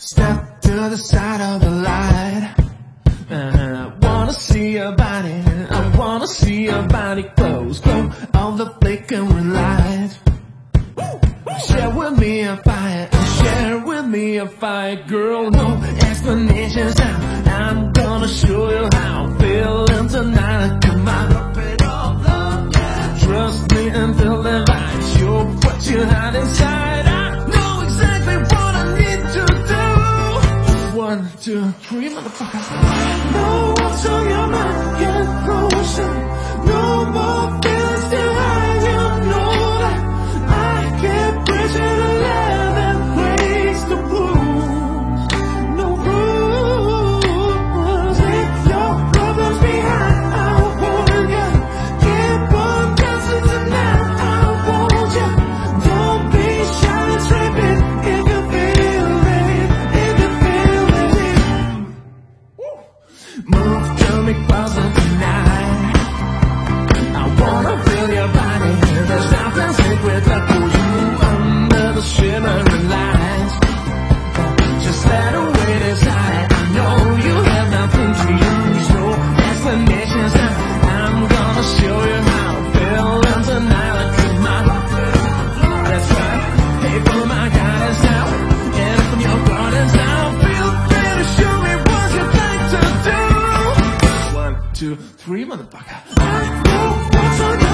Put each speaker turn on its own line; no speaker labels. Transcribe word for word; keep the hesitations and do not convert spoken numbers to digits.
Step to the side of the light. uh, I wanna see your body, I wanna see your body close. Glow of the flickering light. Share with me a fire, share with me a fire, girl. No explanations now, I'm gonna show you how I'm feeling tonight. Come on, up it all up, yeah. Trust me and feel the vibe, show what you had inside. I know exactly what I need to do. One, two, three, motherfucker. Know what's on your mind, get closer. No more feelings to hide, you know that I can't bridge it alive and place the blues. No rules, leave your problems behind. I want you, keep on dancing tonight. I want you, don't be shy, let's rip it if you feel it, if you feel it. Move to me closer tonight. I wanna feel your body, there's nothing sacred left for you under the shimmering lights. Just let her wait inside, I know you have nothing to use. No explanations now, I'm gonna show you how I'm feeling tonight. Like come on, that's right. Hey, for my guidance now, and from your gardens now. Feel free to show me what you'd like to do. One, two, three, motherfucker. I know what's on your